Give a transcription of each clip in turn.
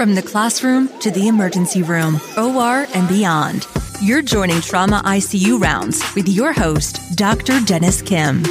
From the classroom to the emergency room, OR, and beyond, you're joining Trauma ICU Rounds with your host, Dr. Dennis Kim.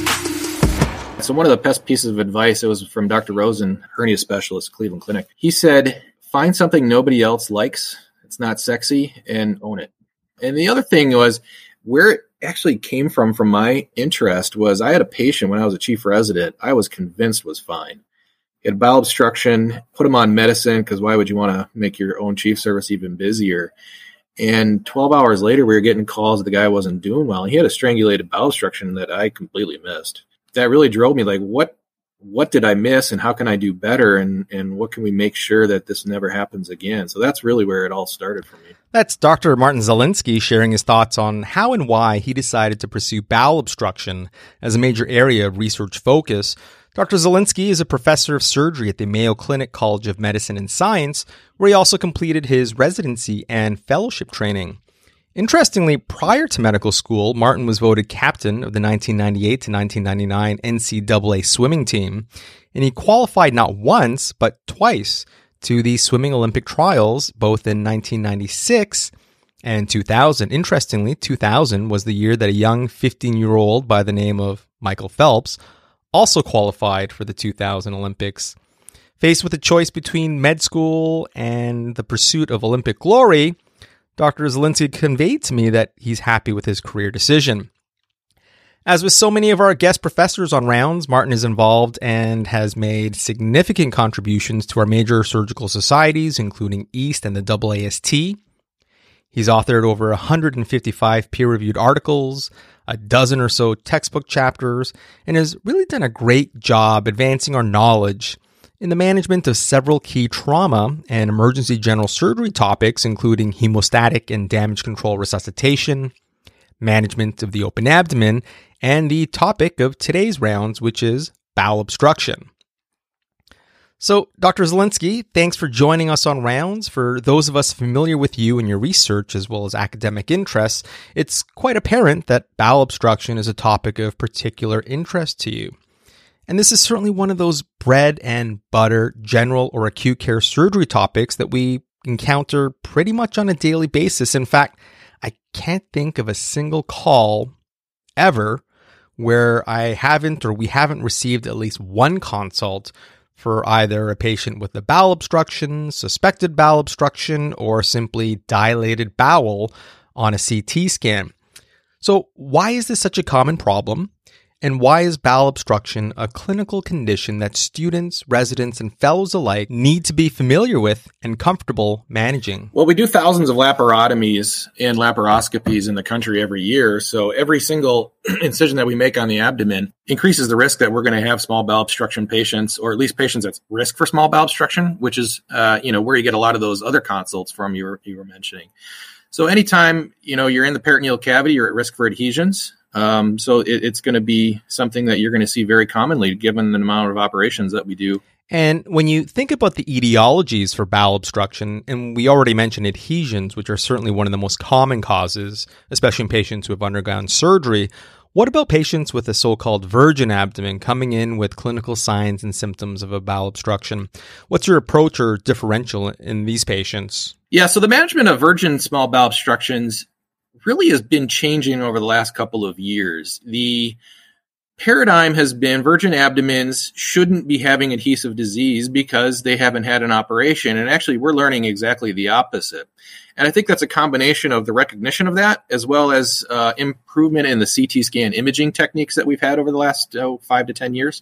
So one of the best pieces of advice, it was from Dr. Rosen, hernia specialist at Cleveland Clinic. He said, find something nobody else likes, it's not sexy, and own it. And the other thing was, where it actually came from my interest was I had a patient when I was a chief resident I was convinced was fine. He had bowel obstruction, put him on medicine because why would you want to make your own chief service even busier? And 12 hours later, we were getting calls that the guy wasn't doing well. And he had a strangulated bowel obstruction that I completely missed. That really drove me like, what did I miss and how can I do better? And what can we make sure that this never happens again? So that's really where it all started for me. That's Dr. Martin Zielinski sharing his thoughts on how and why he decided to pursue bowel obstruction as a major area of research focus. Dr. Zielinski is a professor of surgery at the Mayo Clinic College of Medicine and Science, where he also completed his residency and fellowship training. Interestingly, prior to medical school, Martin was voted captain of the 1998 to 1999 NCAA swimming team, and he qualified not once, but twice to the swimming Olympic trials, both in 1996 and 2000. Interestingly, 2000 was the year that a young 15-year-old by the name of Michael Phelps also qualified for the 2000 Olympics. Faced with a choice between med school and the pursuit of Olympic glory, Dr. Zielinski conveyed to me that he's happy with his career decision. As with so many of our guest professors on Rounds, Martin is involved and has made significant contributions to our major surgical societies, including EAST and the AAST. He's authored over 155 peer-reviewed articles, a dozen or so textbook chapters, and has really done a great job advancing our knowledge in the management of several key trauma and emergency general surgery topics, including hemostatic and damage control resuscitation, management of the open abdomen, and the topic of today's rounds, which is bowel obstruction. So, Dr. Zielinski, thanks for joining us on Rounds. For those of us familiar with you and your research as well as academic interests, it's quite apparent that bowel obstruction is a topic of particular interest to you. And this is certainly one of those bread and butter general or acute care surgery topics that we encounter pretty much on a daily basis. In fact, I can't think of a single call ever where we haven't received at least one consult for either a patient with a bowel obstruction, suspected bowel obstruction, or simply dilated bowel on a CT scan. So why is this such a common problem? And why is bowel obstruction a clinical condition that students, residents, and fellows alike need to be familiar with and comfortable managing? Well, we do thousands of laparotomies and laparoscopies in the country every year. So every single incision that we make on the abdomen increases the risk that we're going to have small bowel obstruction patients, or at least patients at risk for small bowel obstruction, which is, where you get a lot of those other consults from you were mentioning. So anytime, you're in the peritoneal cavity, you're at risk for adhesions. So it's going to be something that you're going to see very commonly given the amount of operations that we do. And when you think about the etiologies for bowel obstruction, and we already mentioned adhesions, which are certainly one of the most common causes, especially in patients who have undergone surgery, what about patients with a so-called virgin abdomen coming in with clinical signs and symptoms of a bowel obstruction? What's your approach or differential in these patients? Yeah, so the management of virgin small bowel obstructions really has been changing over the last couple of years. The paradigm has been virgin abdomens shouldn't be having adhesive disease because they haven't had an operation. And actually, we're learning exactly the opposite. And I think that's a combination of the recognition of that, as well as improvement in the CT scan imaging techniques that we've had over the last 5 to 10 years.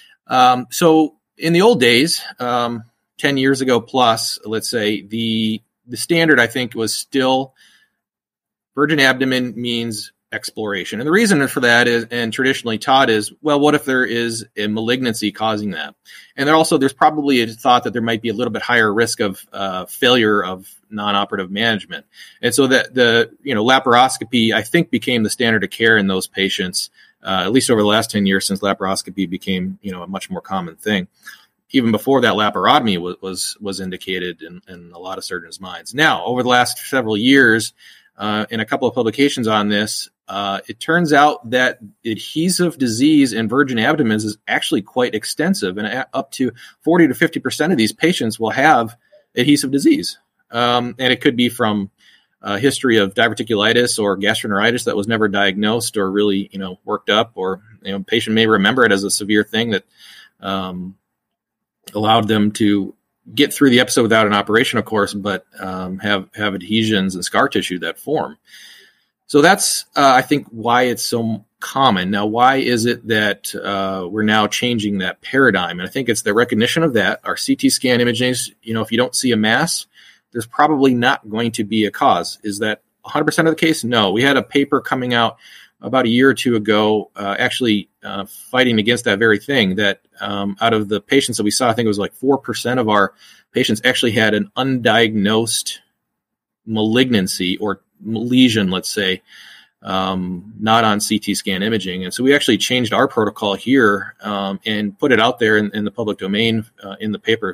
So in the old days, 10 years ago plus, let's say, the standard, I think, was still virgin abdomen means exploration. And the reason for that is, and traditionally taught is, well, what if there is a malignancy causing that? And there's probably a thought that there might be a little bit higher risk of failure of non-operative management. And so that the laparoscopy, I think, became the standard of care in those patients, at least over the last 10 years since laparoscopy became, a much more common thing. Even before that, laparotomy was indicated in a lot of surgeons' minds. Now, over the last several years, in a couple of publications on this, it turns out that adhesive disease in virgin abdomens is actually quite extensive, and up to 40 to 50% of these patients will have adhesive disease. And it could be from a history of diverticulitis or gastroenteritis that was never diagnosed or really, worked up, or, patient may remember it as a severe thing that allowed them to get through the episode without an operation, of course, but have adhesions and scar tissue that form. So that's, I think, why it's so common. Now, why is it that we're now changing that paradigm? And I think it's the recognition of that. Our CT scan images, if you don't see a mass, there's probably not going to be a cause. Is that 100% of the case? No. We had a paper coming out about a year or two ago, actually fighting against that very thing, that out of the patients that we saw, I think it was like 4% of our patients actually had an undiagnosed malignancy or lesion, let's say, not on CT scan imaging. And so we actually changed our protocol here and put it out there in the public domain in the paper.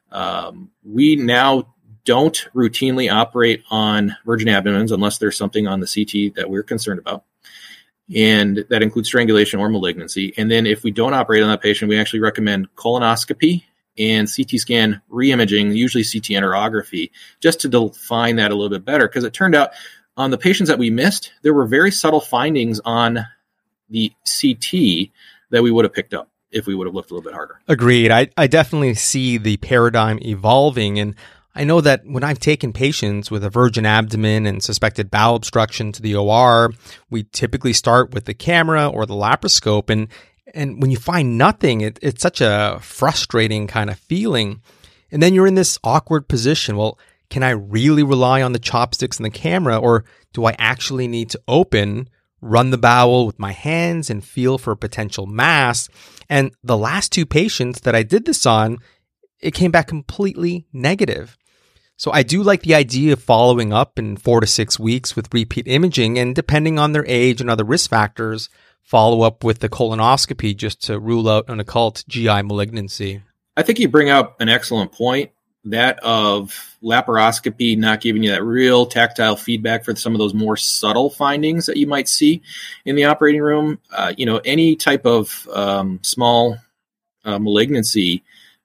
We now don't routinely operate on virgin abdomens unless there's something on the CT that we're concerned about. And that includes strangulation or malignancy. And then if we don't operate on that patient, we actually recommend colonoscopy and CT scan reimaging, usually CT enterography, just to define that a little bit better. Because it turned out on the patients that we missed, there were very subtle findings on the CT that we would have picked up if we would have looked a little bit harder. Agreed. I definitely see the paradigm evolving. And I know that when I've taken patients with a virgin abdomen and suspected bowel obstruction to the OR, we typically start with the camera or the laparoscope. And when you find nothing, it's such a frustrating kind of feeling. And then you're in this awkward position. Well, can I really rely on the chopsticks and the camera, or do I actually need to run the bowel with my hands and feel for a potential mass? And the last two patients that I did this on, it came back completely negative. So I do like the idea of following up in 4 to 6 weeks with repeat imaging, and depending on their age and other risk factors, follow up with the colonoscopy just to rule out an occult GI malignancy. I think you bring up an excellent point, that of laparoscopy not giving you that real tactile feedback for some of those more subtle findings that you might see in the operating room. Any type of small malignancy,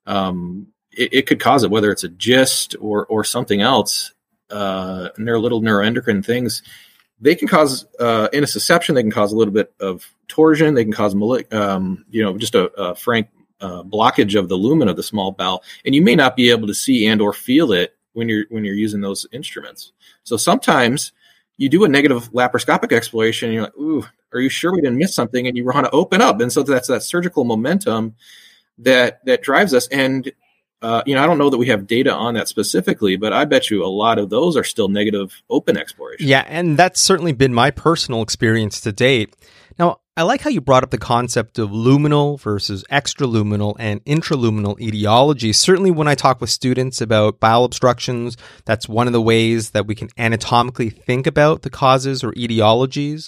it could cause it, whether it's a GIST or something else. And they're little neuroendocrine things. They can cause intussusception. They can cause a little bit of torsion. They can cause just a frank blockage of the lumen of the small bowel, and you may not be able to see and or feel it when you're using those instruments. So sometimes you do a negative laparoscopic exploration, and you're like, "Ooh, are you sure we didn't miss something?" And you want to open up, and so that's that surgical momentum that drives us. And I don't know that we have data on that specifically, but I bet you a lot of those are still negative open explorations. Yeah, and that's certainly been my personal experience to date. Now, I like how you brought up the concept of luminal versus extraluminal and intraluminal etiology. Certainly when I talk with students about bowel obstructions, that's one of the ways that we can anatomically think about the causes or etiologies,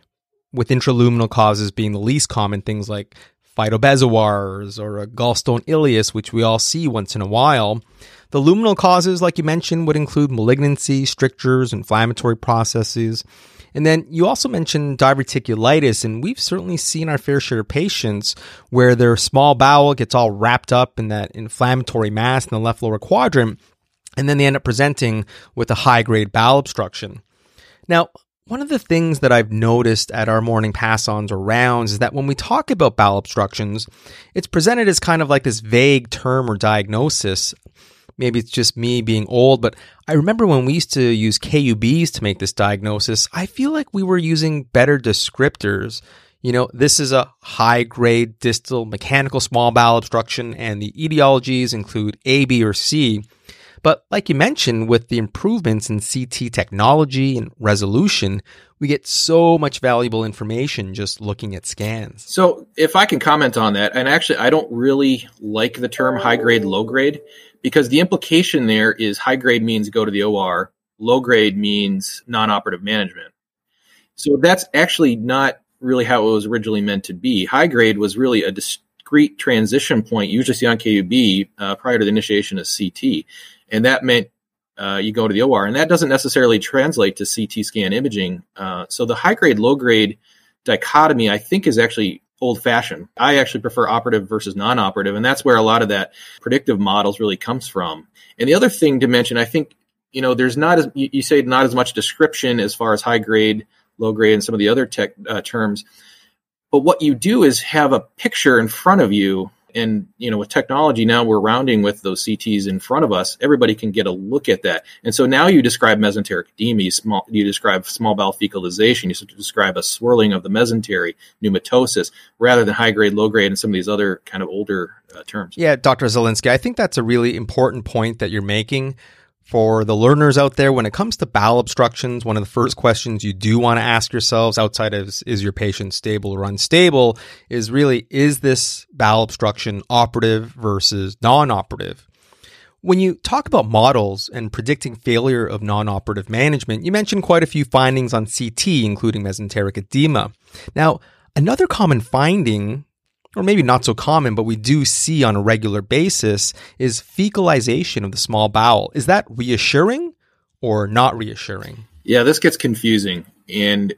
with intraluminal causes being the least common, things like phytobezoars or a gallstone ileus, which we all see once in a while. The luminal causes, like you mentioned, would include malignancy, strictures, inflammatory processes. And then you also mentioned diverticulitis, and we've certainly seen our fair share of patients where their small bowel gets all wrapped up in that inflammatory mass in the left lower quadrant, and then they end up presenting with a high-grade bowel obstruction. Now, one of the things that I've noticed at our morning pass-ons or rounds is that when we talk about bowel obstructions, it's presented as kind of like this vague term or diagnosis. Maybe it's just me being old, but I remember when we used to use KUBs to make this diagnosis, I feel like we were using better descriptors. This is a high-grade distal mechanical small bowel obstruction, and the etiologies include A, B, or C. But like you mentioned, with the improvements in CT technology and resolution, we get so much valuable information just looking at scans. So if I can comment on that, and actually I don't really like the term high-grade, low-grade, because the implication there is high-grade means go to the OR, low-grade means non-operative management. So that's actually not really how it was originally meant to be. High-grade was really a discrete transition point, usually see on KUB, prior to the initiation of CT. And that meant you go to the OR, and that doesn't necessarily translate to CT scan imaging. So the high-grade, low-grade dichotomy, I think, is actually old-fashioned. I actually prefer operative versus non-operative, and that's where a lot of that predictive models really comes from. And the other thing to mention, I think, there's not as you say, not as much description as far as high grade, low grade, and some of the other tech terms. But what you do is have a picture in front of you. And, with technology now, we're rounding with those CTs in front of us. Everybody can get a look at that. And so now you describe mesenteric edema, you describe small bowel fecalization, you describe a swirling of the mesentery, pneumatosis, rather than high grade, low grade, and some of these other kind of older terms. Yeah, Dr. Zelinsky, I think that's a really important point that you're making. For the learners out there, when it comes to bowel obstructions, one of the first questions you do want to ask yourselves outside of is your patient stable or unstable is really, is this bowel obstruction operative versus non-operative? When you talk about models and predicting failure of non-operative management, you mentioned quite a few findings on CT, including mesenteric edema. Now, another common finding, or maybe not so common, but we do see on a regular basis, is fecalization of the small bowel. Is that reassuring or not reassuring? Yeah, this gets confusing, and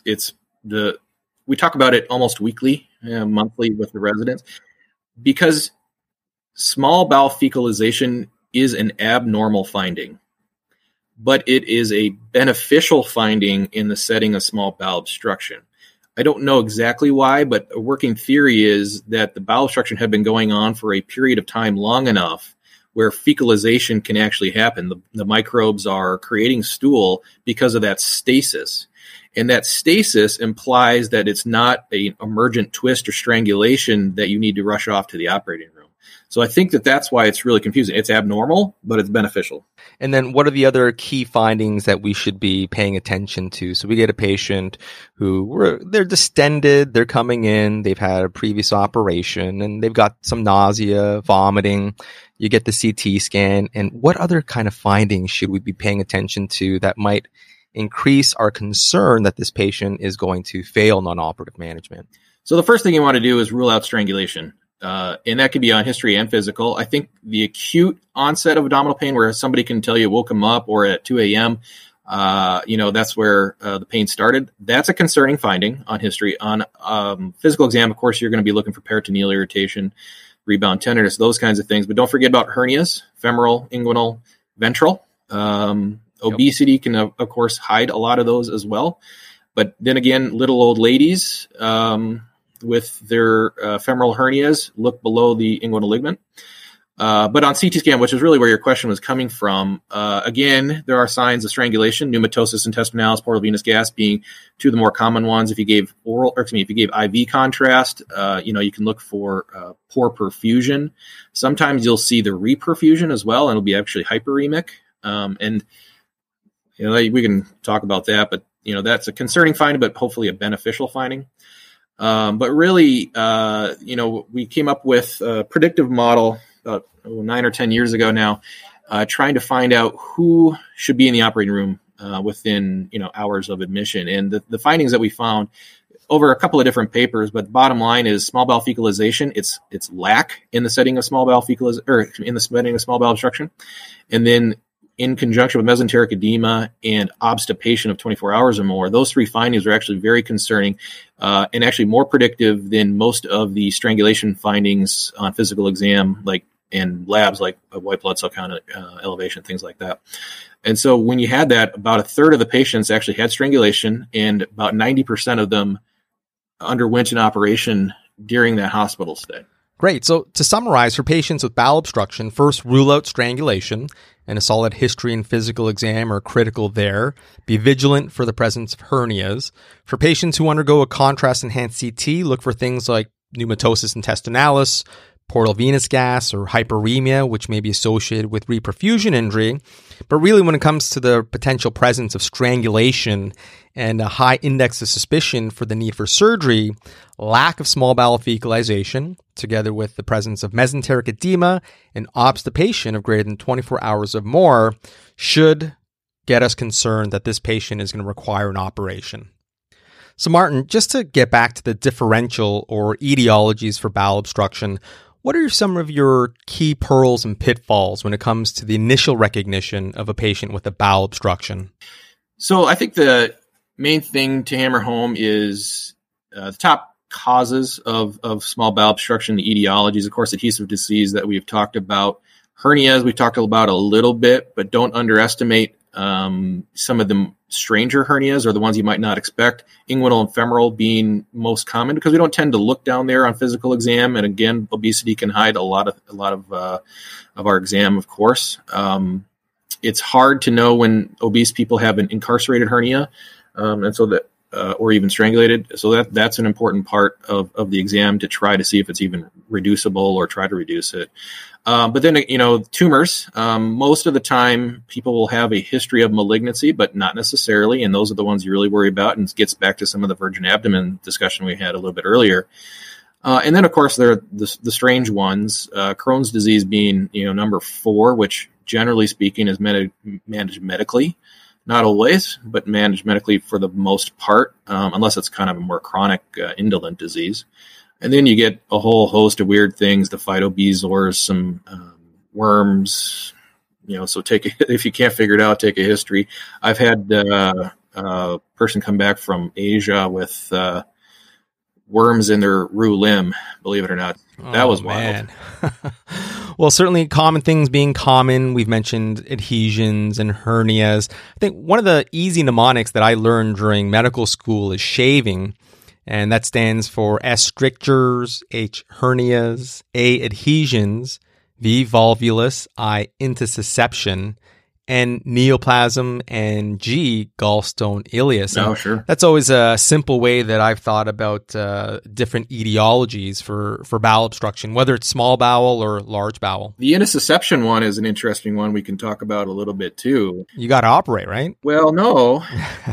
we talk about it almost weekly, monthly with the residents, because small bowel fecalization is an abnormal finding, but it is a beneficial finding in the setting of small bowel obstruction. I don't know exactly why, but a working theory is that the bowel obstruction had been going on for a period of time long enough where fecalization can actually happen. The microbes are creating stool because of that stasis. And that stasis implies that it's not an emergent twist or strangulation that you need to rush off to the operating room. So I think that's why it's really confusing. It's abnormal, but it's beneficial. And then what are the other key findings that we should be paying attention to? So we get a patient they're distended, they're coming in, they've had a previous operation, and they've got some nausea, vomiting. You get the CT scan. And what other kind of findings should we be paying attention to that might increase our concern that this patient is going to fail non-operative management? So the first thing you want to do is rule out strangulation. And that could be on history and physical. I think the acute onset of abdominal pain where somebody can tell you woke them up or at 2 a.m., that's where the pain started. That's a concerning finding on history. On physical exam, of course, you're going to be looking for peritoneal irritation, rebound tenderness, those kinds of things. But don't forget about hernias, femoral, inguinal, ventral. Obesity can, of course, hide a lot of those as well. But then again, little old ladies with their femoral hernias look below the inguinal ligament. But on CT scan, which is really where your question was coming from, again, there are signs of strangulation, pneumatosis intestinalis, portal venous gas being two of the more common ones. If you gave IV contrast, you can look for poor perfusion. Sometimes you'll see the reperfusion as well, and it'll be actually hyperemic. And we can talk about that, but that's a concerning finding, but hopefully a beneficial finding. But really, we came up with a predictive model about 9 or 10 years ago now, trying to find out who should be in the operating room within hours of admission. And the findings that we found over a couple of different papers, but the bottom line is small bowel fecalization. It's lack in the setting of small bowel in the setting of small bowel obstruction, and then in conjunction with mesenteric edema and obstipation of 24 hours or more, those three findings are actually very concerning and actually more predictive than most of the strangulation findings on physical exam, and labs like white blood cell count elevation, things like that. And so when you had that, about a third of the patients actually had strangulation, and about 90% of them underwent an operation during that hospital stay. Great. So to summarize, for patients with bowel obstruction, first rule out strangulation, and a solid history and physical exam are critical there. Be vigilant for the presence of hernias. For patients who undergo a contrast-enhanced CT, look for things like pneumatosis intestinalis, portal venous gas, or hyperemia, which may be associated with reperfusion injury. But really, when it comes to the potential presence of strangulation and a high index of suspicion for the need for surgery, lack of small bowel fecalization, together with the presence of mesenteric edema and obstipation of greater than 24 hours or more, should get us concerned that this patient is going to require an operation. So Martin, just to get back to the differential or etiologies for bowel obstruction, what are some of your key pearls and pitfalls when it comes to the initial recognition of a patient with a bowel obstruction? So I think the main thing to hammer home is the top causes of small bowel obstruction, the etiologies, of course, adhesive disease that we've talked about. Hernias, we've talked about a little bit, but don't underestimate some of the stranger hernias, or the ones you might not expect. Inguinal and femoral being most common, because we don't tend to look down there on physical exam. And again, obesity can hide a lot of our exam, of course. It's hard to know when obese people have an incarcerated hernia, and so that, or even strangulated. So that's an important part of the exam, to try to see if it's even reducible or try to reduce it. But then, tumors, most of the time people will have a history of malignancy, but not necessarily. And those are the ones you really worry about. And it gets back to some of the virgin abdomen discussion we had a little bit earlier. And then, of course, there are the strange ones, Crohn's disease being, number 4, which generally speaking is managed medically. Not always, but managed medically for the most part, unless it's kind of a more chronic, indolent disease. And then you get a whole host of weird things, the phytobezoars, some worms, so if you can't figure it out, take a history. I've had a person come back from Asia with worms in their roux limb, believe it or not. That was wild. Well, certainly common things being common. We've mentioned adhesions and hernias. I think one of the easy mnemonics that I learned during medical school is shaving. And that stands for S strictures, H hernias, A adhesions, V volvulus, I intussusception, N neoplasm, and G gallstone ileus. Oh, sure. That's always a simple way that I've thought about different etiologies for bowel obstruction, whether it's small bowel or large bowel. The intussusception one is an interesting one we can talk about a little bit too. You got to operate, right? Well, no.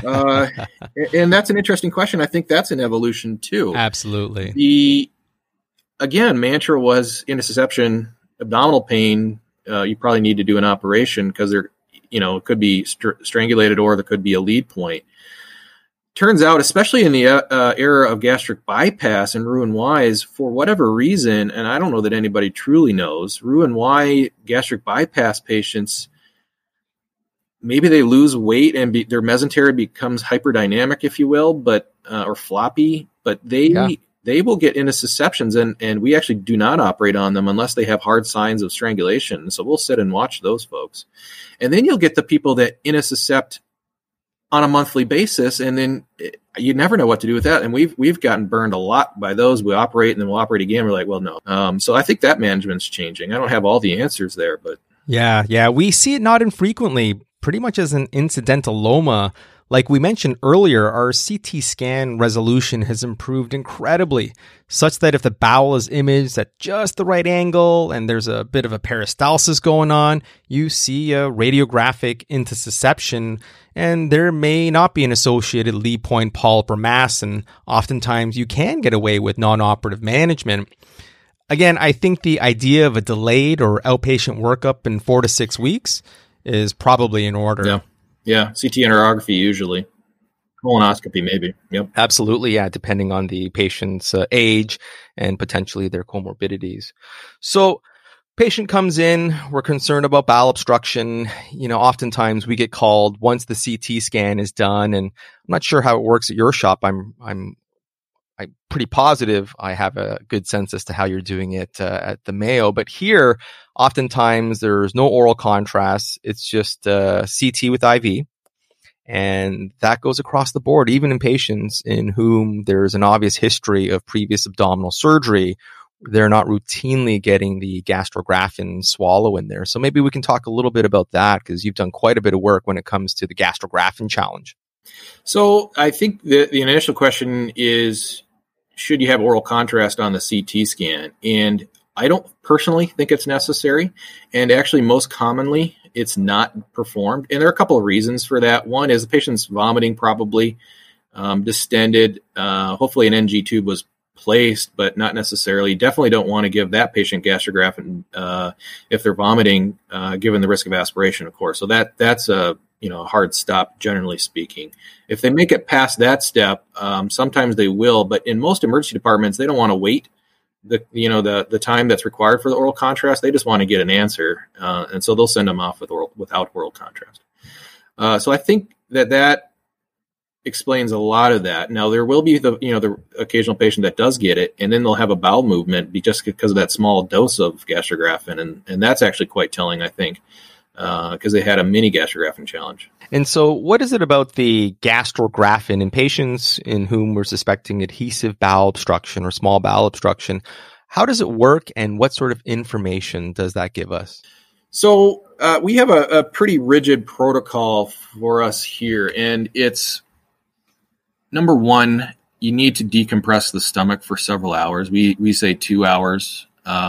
And that's an interesting question. I think that's an evolution too. Absolutely. Mantra was intussusception, abdominal pain. You probably need to do an operation because there, it could be strangulated, or there could be a lead point. Turns out, especially in the era of gastric bypass and Roux-en-Y's, for whatever reason, and I don't know that anybody truly knows, Roux-en-Y gastric bypass patients, maybe they lose weight and their mesentery becomes hyperdynamic, if you will, but or floppy, but they will get intussusceptions, and we actually do not operate on them unless they have hard signs of strangulation. So we'll sit and watch those folks. And then you'll get the people that intussuscept on a monthly basis, and then you never know what to do with that. And we've gotten burned a lot by those. We operate, and then we'll operate again. We're like, well, no. So I think that management's changing. I don't have all the answers there, but... Yeah. We see it not infrequently, pretty much as an incidentalloma. Like we mentioned earlier, our CT scan resolution has improved incredibly, such that if the bowel is imaged at just the right angle and there's a bit of a peristalsis going on, you see a radiographic intussusception, and there may not be an associated lead point polyp or mass, and oftentimes you can get away with non-operative management. Again, I think the idea of a delayed or outpatient workup in 4 to 6 weeks is probably in order. Yeah, CT enterography usually. Colonoscopy maybe. Yep. Absolutely, yeah, depending on the patient's age and potentially their comorbidities. So patient comes in, we're concerned about bowel obstruction. Oftentimes we get called once the CT scan is done, and I'm not sure how it works at your shop. I'm pretty positive I have a good sense as to how you're doing it at the Mayo. But here, oftentimes there's no oral contrast. It's just CT with IV. And that goes across the board, even in patients in whom there's an obvious history of previous abdominal surgery. They're not routinely getting the gastrographin swallow in there. So maybe we can talk a little bit about that, because you've done quite a bit of work when it comes to the gastrographin challenge. So I think the initial question is, should you have oral contrast on the CT scan? And I don't personally think it's necessary. And actually, most commonly, it's not performed. And there are a couple of reasons for that. One is the patient's vomiting, probably distended. Hopefully an NG tube was placed, but not necessarily. Definitely don't want to give that patient gastrographin if they're vomiting, given the risk of aspiration, of course. So that's a hard stop, generally speaking. If they make it past that step, sometimes they will, but in most emergency departments, they don't want to wait the time that's required for the oral contrast. They just want to get an answer, and so they'll send them off without oral contrast. So I think that explains a lot of that. Now, there will be the occasional patient that does get it, and then they'll have a bowel movement just because of that small dose of gastrografin, and that's actually quite telling, I think, because they had a mini gastrografin challenge. And so what is it about the gastrografin in patients in whom we're suspecting adhesive bowel obstruction or small bowel obstruction? How does it work, and what sort of information does that give us? So we have a pretty rigid protocol for us here, and it's, number one, you need to decompress the stomach for several hours. We say 2 hours.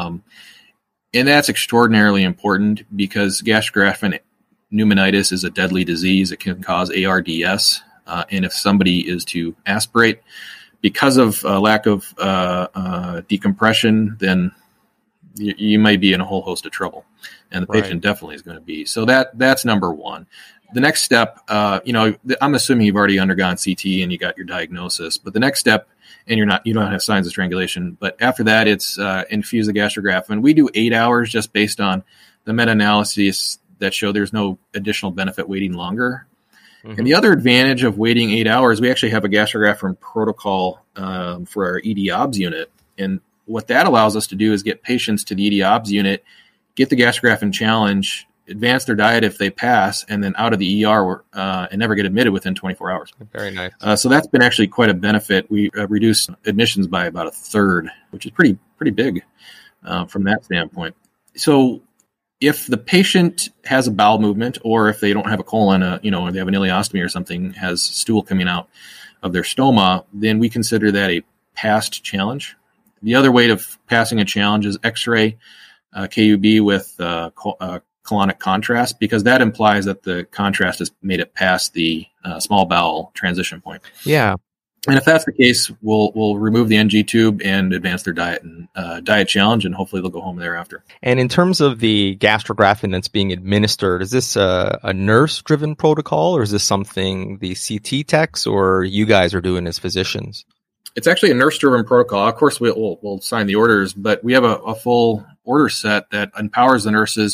And that's extraordinarily important because gastrografin pneumonitis is a deadly disease. It can cause ARDS. And if somebody is to aspirate because of lack of decompression, then you might be in a whole host of trouble. And the patient definitely is going to be. So that's number one. The next step, I'm assuming you've already undergone CT and you got your diagnosis, but the next step, and you don't have signs of strangulation, but after that, it's infuse the gastrografin. We do 8 hours just based on the meta-analyses that show there's no additional benefit waiting longer. Mm-hmm. And the other advantage of waiting 8 hours, we actually have a gastrografin protocol for our ED-OBS unit. And what that allows us to do is get patients to the ED-OBS unit, get the gastrografin challenge, advance their diet if they pass, and then out of the ER and never get admitted within 24 hours. Very nice. So that's been actually quite a benefit. We reduced admissions by about a third, which is pretty big from that standpoint. So if the patient has a bowel movement, or if they don't have a colon, or they have an ileostomy or something, has stool coming out of their stoma, then we consider that a passed challenge. The other way of passing a challenge is X-ray KUB with colonic contrast, because that implies that the contrast has made it past the small bowel transition point. Yeah. And if that's the case, we'll remove the NG tube and advance their diet and diet challenge, and hopefully they'll go home thereafter. And in terms of the gastrografin that's being administered, is this a nurse-driven protocol, or is this something the CT techs or you guys are doing as physicians? It's actually a nurse-driven protocol. Of course, we'll sign the orders, but we have a full order set that empowers the nurses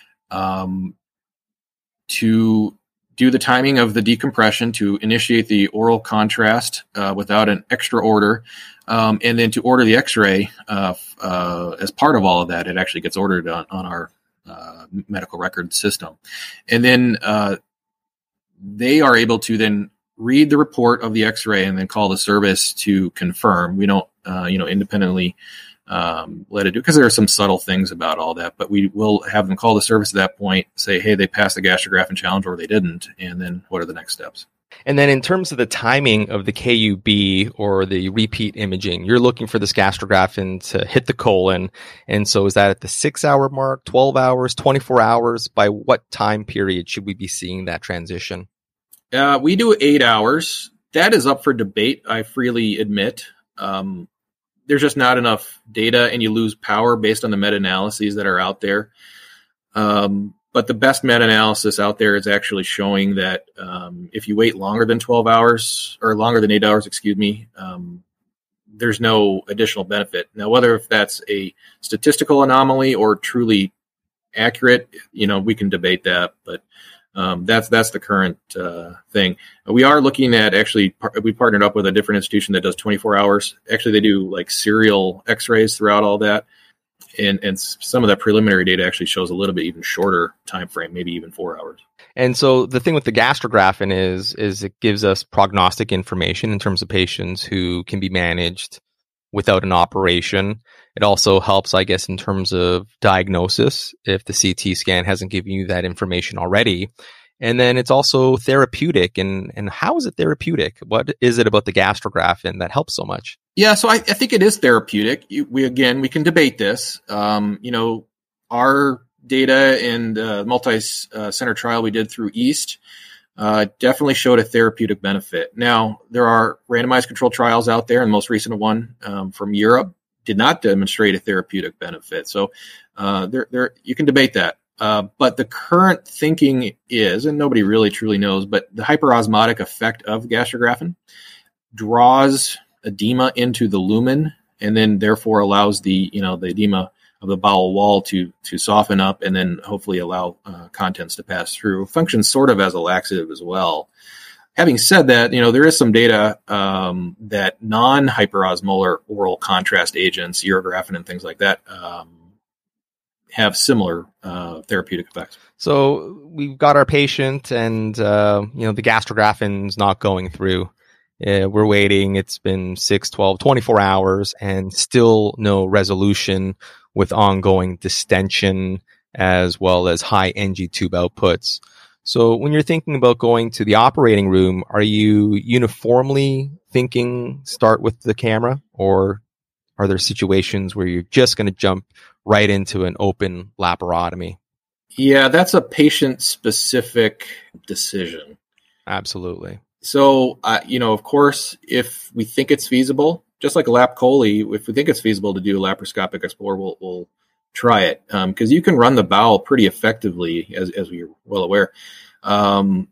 to do the timing of the decompression, to initiate the oral contrast without an extra order, and then to order the X-ray as part of all of that. It actually gets ordered on our medical record system. And then they are able to then read the report of the X-ray and then call the service to confirm. We don't, independently let it do, because there are some subtle things about all that, but we will have them call the service at that point, say, hey, they passed the gastrografin challenge or they didn't, and then what are the next steps? And then in terms of the timing of the KUB or the repeat imaging, you're looking for this gastrografin to hit the colon. And so is that at the 6 hour mark, 12 hours, 24 hours? By what time period should we be seeing that transition? We do 8 hours. That is up for debate, I freely admit. There's just not enough data, and you lose power based on the meta-analyses that are out there. But the best meta-analysis out there is actually showing that if you wait longer than 12 hours, or longer than 8 hours, there's no additional benefit. Now, whether if that's a statistical anomaly or truly accurate, we can debate that, but that's the current thing. We are looking at, actually, we partnered up with a different institution that does 24 hours. Actually, they do like serial X-rays throughout all that. And some of that preliminary data actually shows a little bit even shorter time frame, maybe even 4 hours. And so the thing with the gastrografin is it gives us prognostic information in terms of patients who can be managed without an operation. It also helps, I guess, in terms of diagnosis if the CT scan hasn't given you that information already. And then it's also therapeutic. And how is it therapeutic? What is it about the gastrografin that helps so much? Yeah, so I think it is therapeutic. We can debate this. Our data in the multi-center trial we did through EAST definitely showed a therapeutic benefit. Now, there are randomized controlled trials out there, and the most recent one from Europe did not demonstrate a therapeutic benefit. So you can debate that. But the current thinking is, and nobody really truly knows, but the hyperosmotic effect of gastrografin draws edema into the lumen, and then therefore allows the edema of the bowel wall to soften up, and then hopefully allow contents to pass through. Functions sort of as a laxative as well. Having said that, there is some data that non-hyperosmolar oral contrast agents, urografin and things like that, have similar therapeutic effects. So we've got our patient and, the gastrographin's not going through. We're waiting. It's been 6, 12, 24 hours and still no resolution with ongoing distension as well as high NG tube outputs. So when you're thinking about going to the operating room, are you uniformly thinking start with the camera, or are there situations where you're just going to jump right into an open laparotomy? Yeah, that's a patient-specific decision. Absolutely. So, of course, if we think it's feasible, just like a lap chole, if we think it's feasible to do a laparoscopic explore, we'll try it, because you can run the bowel pretty effectively, as we're well aware. The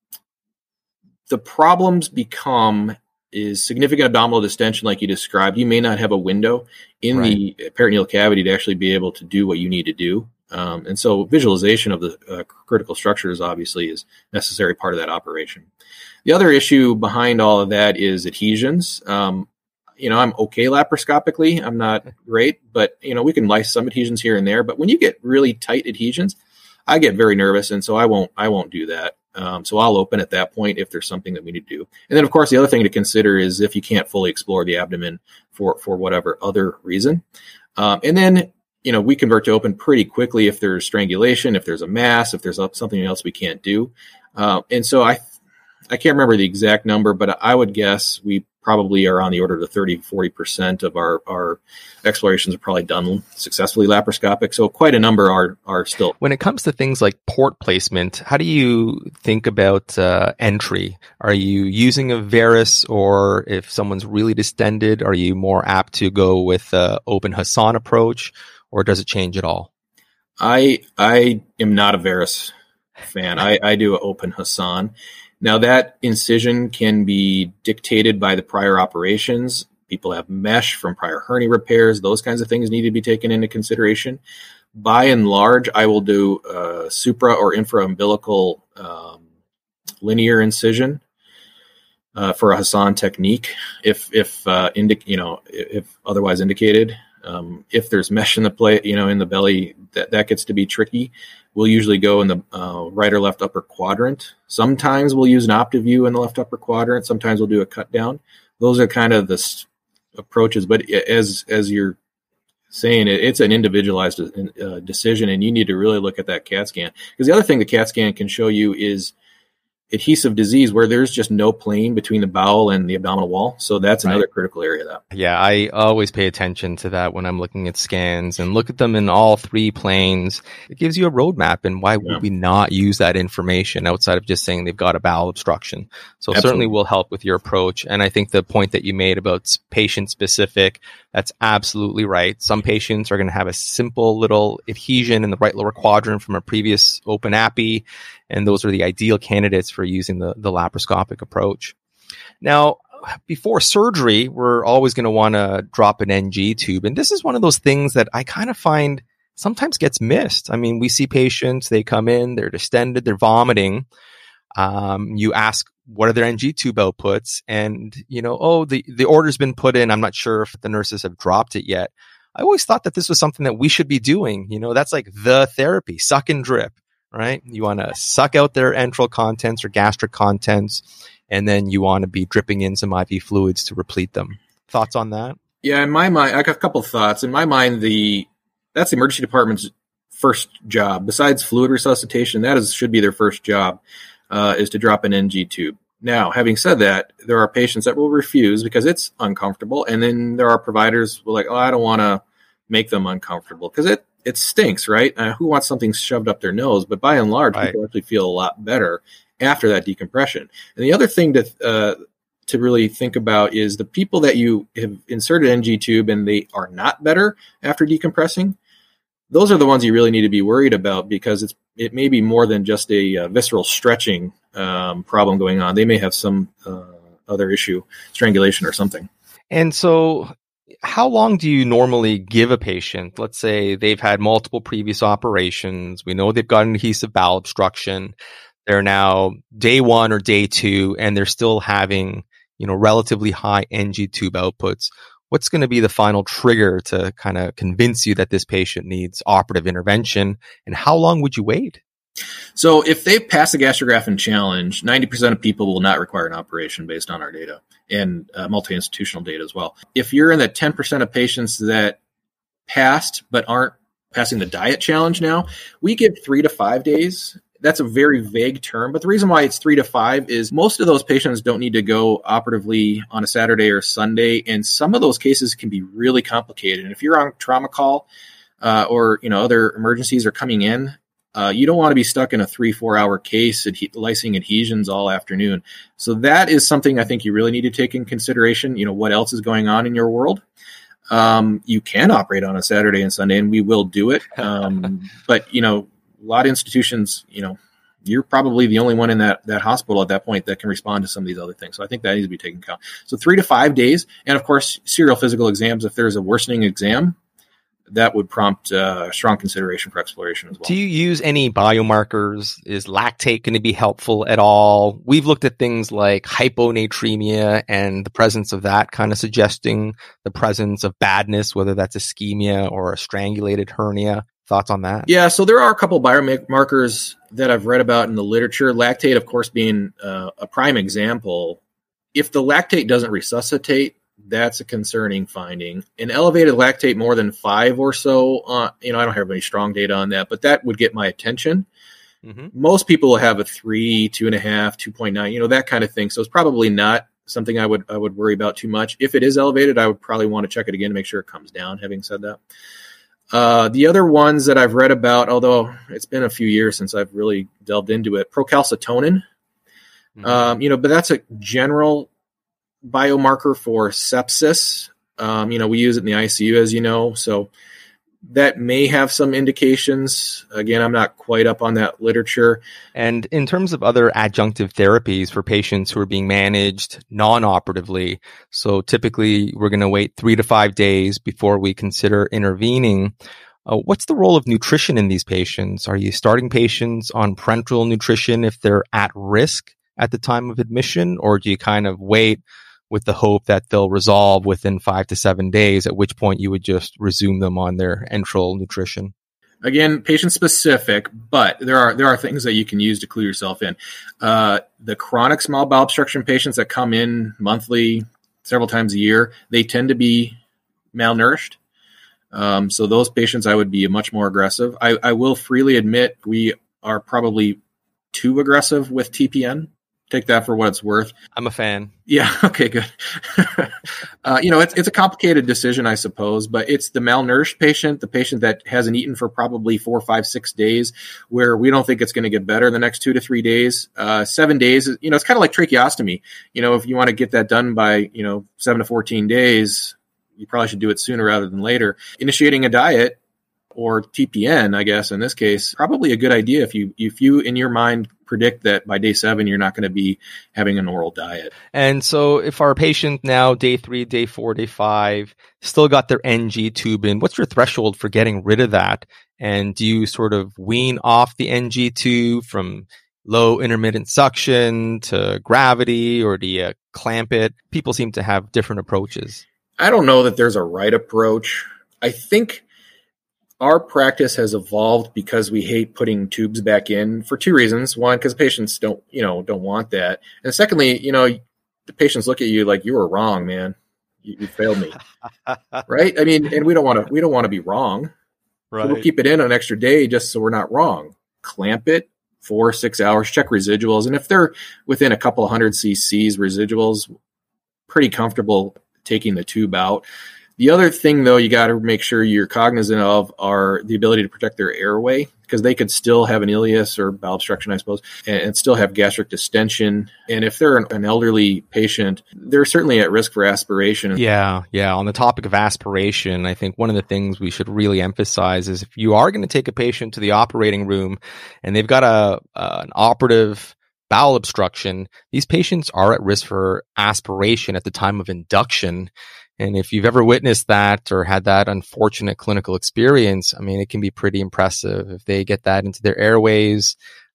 problems become is significant abdominal distension, like you described. You may not have a window in the peritoneal cavity to actually be able to do what you need to do. And so visualization of the critical structures obviously is a necessary part of that operation. The other issue behind all of that is adhesions. I'm okay laparoscopically. I'm not great, but, we can lyse some adhesions here and there. But when you get really tight adhesions, I get very nervous, and so I won't do that. So I'll open at that point if there's something that we need to do. And then, of course, the other thing to consider is if you can't fully explore the abdomen for whatever other reason. And then, we convert to open pretty quickly if there's strangulation, if there's a mass, if there's something else we can't do. And so I can't remember the exact number, but I would guess we probably are on the order of 30-40% of our explorations are probably done successfully laparoscopic. So quite a number are still. When it comes to things like port placement, how do you think about entry? Are you using a varus, or if someone's really distended, are you more apt to go with open Hassan approach, or does it change at all? I am not a varus fan. I do an open Hassan. Now, that incision can be dictated by the prior operations. People have mesh from prior hernia repairs. Those kinds of things need to be taken into consideration. By and large, I will do supra or infraumbilical linear incision for a Hassan technique, if otherwise indicated. If there's mesh in the in the belly, that gets to be tricky. We'll usually go in the right or left upper quadrant. Sometimes we'll use an OptiView in the left upper quadrant. Sometimes we'll do a cut down. Those are kind of the approaches. But as you're saying, it's an individualized decision, and you need to really look at that CAT scan. Because the other thing the CAT scan can show you is adhesive disease where there's just no plane between the bowel and the abdominal wall. So that's another critical area of that. Yeah, I always pay attention to that when I'm looking at scans and look at them in all three planes. It gives you a roadmap, and why would we not use that information outside of just saying they've got a bowel obstruction? So certainly will help with your approach. And I think the point that you made about patient specific, that's absolutely right. Some patients are going to have a simple little adhesion in the right lower quadrant from a previous open appy, and those are the ideal candidates for using the laparoscopic approach. Now, before surgery, we're always going to want to drop an NG tube. And this is one of those things that I kind of find sometimes gets missed. I mean, we see patients, they come in, they're distended, they're vomiting. You ask, what are their NG tube outputs? And, the order's been put in. I'm not sure if the nurses have dropped it yet. I always thought that this was something that we should be doing. That's like the therapy, suck and drip. Right? You want to suck out their enteral contents or gastric contents, and then you want to be dripping in some IV fluids to replete them. Thoughts on that? Yeah, in my mind, I got a couple of thoughts. In my mind, that's the emergency department's first job. Besides fluid resuscitation, should be their first job, is to drop an NG tube. Now, having said that, there are patients that will refuse because it's uncomfortable, and then there are providers who are like, oh, I don't want to make them uncomfortable because it stinks, right? Who wants something shoved up their nose? But by and large, people actually feel a lot better after that decompression. And the other thing to really think about is the people that you have inserted NG tube and they are not better after decompressing. Those are the ones you really need to be worried about, because it may be more than just a visceral stretching problem going on. They may have some other issue, strangulation or something. And so, how long do you normally give a patient? Let's say they've had multiple previous operations. We know they've got an adhesive bowel obstruction. they're now day 1 or day 2, and they're still having, relatively high NG tube outputs. What's going to be the final trigger to kind of convince you that this patient needs operative intervention, and how long would you wait? So if they pass the gastrographin challenge, 90% of people will not require an operation based on our data and multi-institutional data as well. If you're in the 10% of patients that passed but aren't passing the diet challenge now, we give 3 to 5 days. That's a very vague term, but the reason why it's 3 to 5 is most of those patients don't need to go operatively on a Saturday or Sunday, and some of those cases can be really complicated. And if you're on trauma call or other emergencies are coming in, you don't want to be stuck in a 3-4 hour case lysing adhesions all afternoon. So that is something I think you really need to take in consideration. What else is going on in your world? You can operate on a Saturday and Sunday, and we will do it. But a lot of institutions, you're probably the only one in that hospital at that point that can respond to some of these other things. So I think that needs to be taken into account. So 3 to 5 days. And of course, serial physical exams, if there's a worsening exam, that would prompt strong consideration for exploration as well. Do you use any biomarkers? Is lactate going to be helpful at all? We've looked at things like hyponatremia and the presence of that kind of suggesting the presence of badness, whether that's ischemia or a strangulated hernia. Thoughts on that? Yeah, so there are a couple biomarkers that I've read about in the literature. Lactate, of course, being a prime example. If the lactate doesn't resuscitate, that's a concerning finding. An elevated lactate more than 5 or so, I don't have any strong data on that, but that would get my attention. Mm-hmm. Most people will have a 3, 2.5, 2.9, that kind of thing. So it's probably not something I would worry about too much. If it is elevated, I would probably want to check it again to make sure it comes down, having said that. The other ones that I've read about, although it's been a few years since I've really delved into it, procalcitonin, but that's a general biomarker for sepsis. We use it in the ICU, as you know, so that may have some indications. Again, I'm not quite up on that literature. And in terms of other adjunctive therapies for patients who are being managed non-operatively, so typically we're going to wait 3 to 5 days before we consider intervening. What's the role of nutrition in these patients? Are you starting patients on parenteral nutrition if they're at risk at the time of admission, or do you kind of wait with the hope that they'll resolve within 5 to 7 days, at which point you would just resume them on their enteral nutrition? Again, patient specific, but there are things that you can use to clue yourself in. The chronic small bowel obstruction patients that come in monthly, several times a year, they tend to be malnourished. So those patients, I would be much more aggressive. I will freely admit we are probably too aggressive with TPN. Take that for what it's worth. I'm a fan. Yeah. Okay, good. It's a complicated decision, I suppose, but it's the malnourished patient, the patient that hasn't eaten for probably 4, 5, 6 days, where we don't think it's going to get better in the next 2 to 3 days. 7 days, it's kind of like tracheostomy. If you want to get that done by, 7 to 14 days, you probably should do it sooner rather than later. Initiating a diet, or TPN, I guess, in this case, probably a good idea if you in your mind predict that by day 7 you're not going to be having an oral diet. And so if our patient now, day 3, day 4, day 5, still got their NG tube in, what's your threshold for getting rid of that? And do you sort of wean off the NG tube from low intermittent suction to gravity, or do you clamp it? People seem to have different approaches. I don't know that there's a right approach. I think our practice has evolved because we hate putting tubes back in for 2 reasons. One, because patients don't want that. And secondly, the patients look at you like you were wrong, man. You failed me. Right? I mean, and we don't want to be wrong. Right. So we'll keep it in an extra day just so we're not wrong. Clamp it 4 or 6 hours, check residuals. And if they're within a couple of 100 cc's residuals, pretty comfortable taking the tube out. The other thing, though, you got to make sure you're cognizant of are the ability to protect their airway, because they could still have an ileus or bowel obstruction, I suppose, and still have gastric distension. And if they're an elderly patient, they're certainly at risk for aspiration. Yeah. On the topic of aspiration, I think one of the things we should really emphasize is if you are going to take a patient to the operating room and they've got an operative bowel obstruction, these patients are at risk for aspiration at the time of induction. And if you've ever witnessed that or had that unfortunate clinical experience, I mean, it can be pretty impressive if they get that into their airways.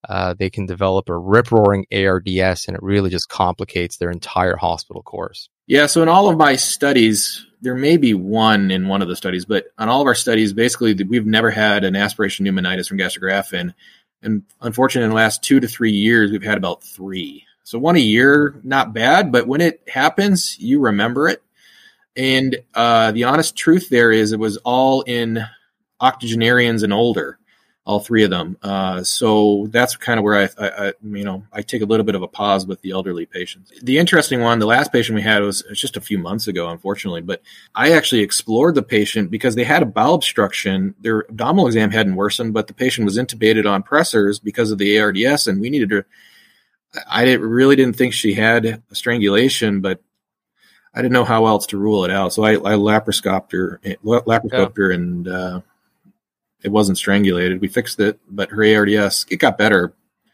they can develop a rip-roaring ARDS, and it really just complicates their entire hospital course. Yeah, so in all of my studies, there may be one in one of the studies, but on all of our studies, basically, we've never had an aspiration pneumonitis from gastrografin. And unfortunately, in the last 2 to 3 years, we've had about 3. So 1 a year, not bad, but when it happens, you remember it. And the honest truth there is it was all in octogenarians and older, all 3 of them. So that's kind of where I take a little bit of a pause with the elderly patients. The interesting one, the last patient we had was just a few months ago, unfortunately, but I actually explored the patient because they had a bowel obstruction. Their abdominal exam hadn't worsened, but the patient was intubated on pressors because of the ARDS, and we needed to. I really didn't think she had a strangulation, but I didn't know how else to rule it out. So I laparoscoped her, and it wasn't strangulated. We fixed it, but her ARDS, it got better.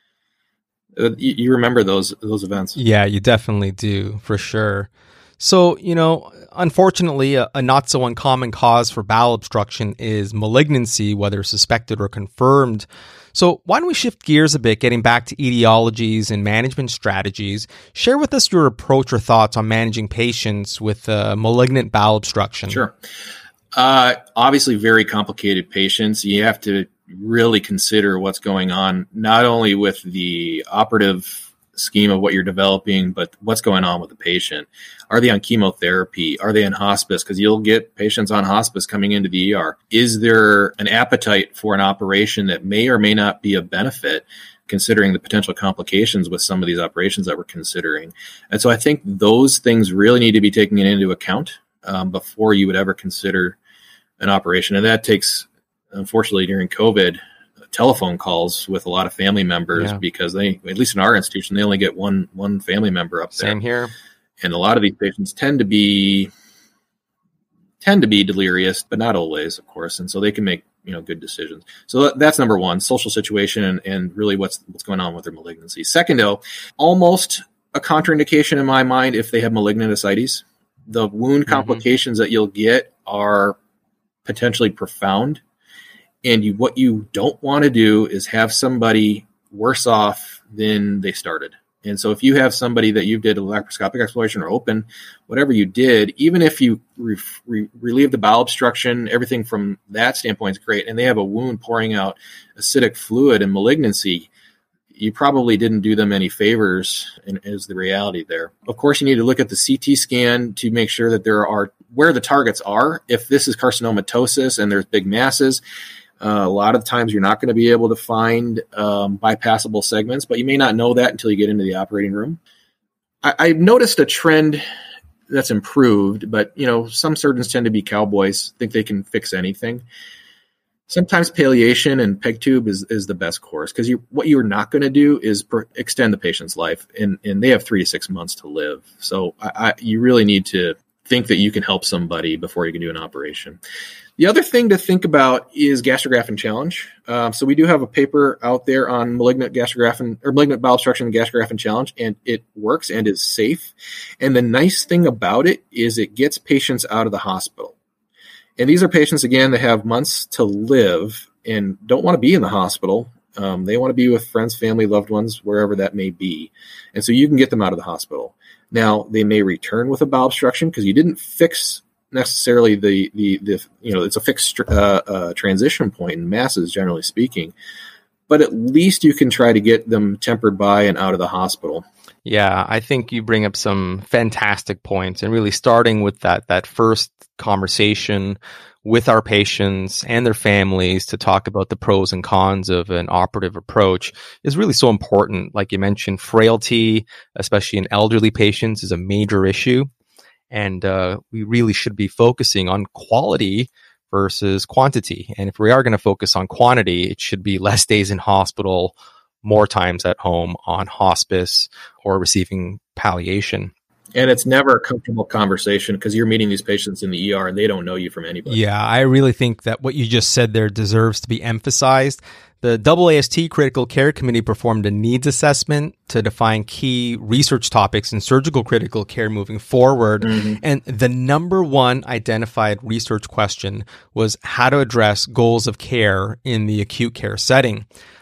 You remember those events? Yeah, you definitely do, for sure. So, unfortunately, a not so uncommon cause for bowel obstruction is malignancy, whether suspected or confirmed. So why don't we shift gears a bit, getting back to etiologies and management strategies? Share with us your approach or thoughts on managing patients with malignant bowel obstruction. Sure. Obviously, very complicated patients. You have to really consider what's going on, not only with the operative scheme of what you're developing, but what's going on with the patient. Are they on chemotherapy? Are they in hospice? Because you'll get patients on hospice coming into the ER. Is there an appetite for an operation that may or may not be a benefit, considering the potential complications with some of these operations that we're considering? And so I think those things really need to be taken into account before you would ever consider an operation. And that takes, unfortunately, during COVID, telephone calls with a lot of family members because they, at least in our institution, they only get one family member up there. Same here. And a lot of these patients tend to be delirious, but not always, of course. And so they can make, good decisions. So that's number one, social situation and really what's going on with their malignancy. Second, though, almost a contraindication in my mind if they have malignant ascites. The wound complications that you'll get are potentially profound. And what you don't want to do is have somebody worse off than they started. And so if you have somebody that you did a laparoscopic exploration or open, whatever you did, even if you relieve the bowel obstruction, everything from that standpoint is great, and they have a wound pouring out acidic fluid and malignancy, you probably didn't do them any favors, is the reality there. Of course, you need to look at the CT scan to make sure that there are where the targets are. If this is carcinomatosis and there's big masses, a lot of times you're not going to be able to find bypassable segments, but you may not know that until you get into the operating room. I've noticed a trend that's improved, but some surgeons tend to be cowboys, think they can fix anything. Sometimes palliation and peg tube is the best course, because what you're not going to do is extend the patient's life, and they have 3 to 6 months to live. So you really need to think that you can help somebody before you can do an operation. The other thing to think about is gastrografin challenge. So we do have a paper out there on malignant bowel obstruction and gastrografin challenge, and it works and is safe. And the nice thing about it is it gets patients out of the hospital. And these are patients, again, that have months to live and don't want to be in the hospital. They want to be with friends, family, loved ones, wherever that may be. And so you can get them out of the hospital. Now, they may return with a bowel obstruction because you didn't fix necessarily it's a fixed transition point in masses, generally speaking. But at least you can try to get them tempered by and out of the hospital. Yeah, I think you bring up some fantastic points, and really starting with that first conversation with our patients and their families to talk about the pros and cons of an operative approach is really so important. Like you mentioned, frailty, especially in elderly patients, is a major issue. And we really should be focusing on quality versus quantity. And if we are going to focus on quantity, it should be less days in hospital, more times at home on hospice or receiving palliation. And it's never a comfortable conversation because you're meeting these patients in the ER and they don't know you from anybody. Yeah, I really think that what you just said there deserves to be emphasized. The AAST Critical Care Committee performed a needs assessment to define key research topics in surgical critical care moving forward. Mm-hmm. And the number one identified research question was how to address goals of care in the acute care setting.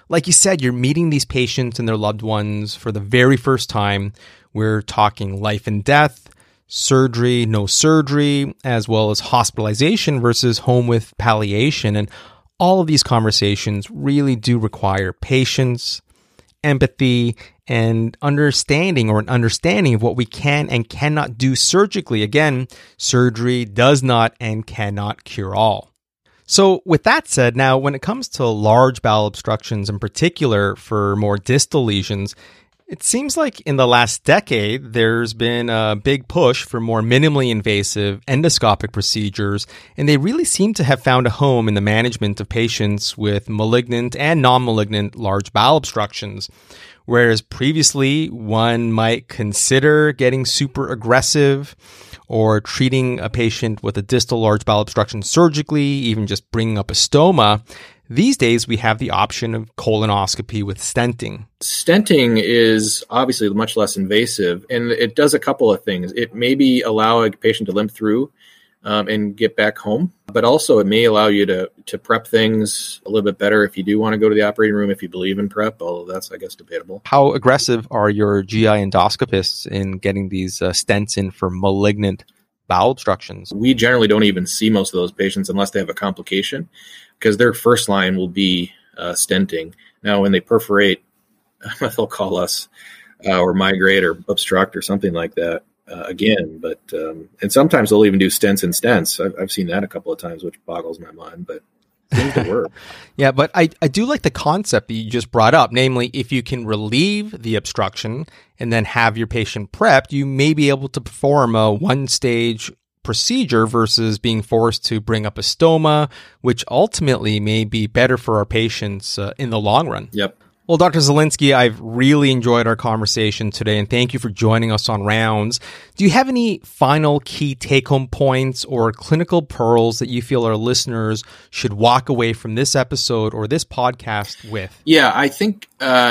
Like you said, you're meeting these patients and their loved ones for the very first time. We're talking life and death, surgery, no surgery, as well as hospitalization versus home with palliation. And all of these conversations really do require patience, empathy, and understanding of what we can and cannot do surgically. Again, surgery does not and cannot cure all. So with that said, now when it comes to large bowel obstructions in particular for more distal lesions, it seems like in the last decade, there's been a big push for more minimally invasive endoscopic procedures, and they really seem to have found a home in the management of patients with malignant and non-malignant large bowel obstructions. Whereas previously, one might consider getting super aggressive or treating a patient with a distal large bowel obstruction surgically, even just bringing up a stoma. These days, we have the option of colonoscopy with stenting. Stenting is obviously much less invasive, and it does a couple of things. It maybe allow a patient to limp through and get back home, but also it may allow you to prep things a little bit better if you do want to go to the operating room, if you believe in prep, although that's, I guess, debatable. How aggressive are your GI endoscopists in getting these stents in for malignant bowel obstructions? We generally don't even see most of those patients unless they have a complication, because their first line will be stenting. Now, when they perforate, they'll call us or migrate or obstruct or something like that again. But and sometimes they'll even do stents and stents. I've seen that a couple of times, which boggles my mind, but it seems to work. Yeah, but I do like the concept that you just brought up. Namely, if you can relieve the obstruction and then have your patient prepped, you may be able to perform a one-stage procedure versus being forced to bring up a stoma, which ultimately may be better for our patients in the long run. Yep. Well, Dr. Zielinski, I've really enjoyed our conversation today, and thank you for joining us on Rounds. Do you have any final key take-home points or clinical pearls that you feel our listeners should walk away from this episode or this podcast with? Yeah, I think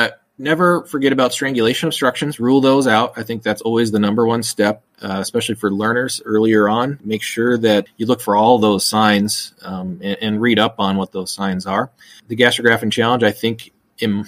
never forget about strangulation obstructions. Rule those out. I think that's always the number one step, especially for learners earlier on. Make sure that you look for all those signs and read up on what those signs are. The gastrografin challenge, I think, in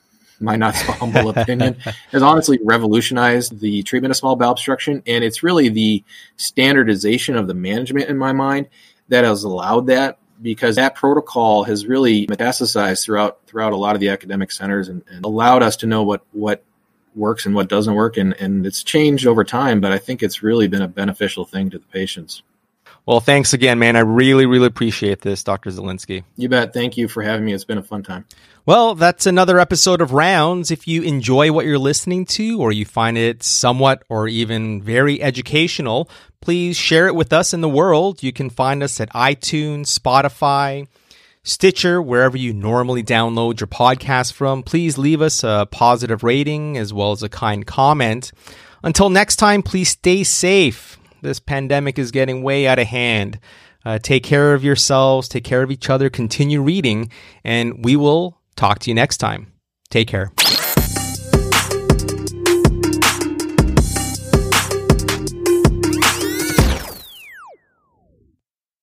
my not so humble opinion, has honestly revolutionized the treatment of small bowel obstruction. And it's really the standardization of the management in my mind that has allowed that, because that protocol has really metastasized throughout a lot of the academic centers and allowed us to know what works and what doesn't work. And it's changed over time, but I think it's really been a beneficial thing to the patients. Well, thanks again, man. I really, really appreciate this, Dr. Zielinski. You bet. Thank you for having me. It's been a fun time. Well, that's another episode of Rounds. If you enjoy what you're listening to, or you find it somewhat or even very educational, please share it with us in the world. You can find us at iTunes, Spotify, Stitcher, wherever you normally download your podcast from. Please leave us a positive rating as well as a kind comment. Until next time, please stay safe. This pandemic is getting way out of hand. Take care of yourselves, take care of each other, continue reading, and we will talk to you next time. Take care.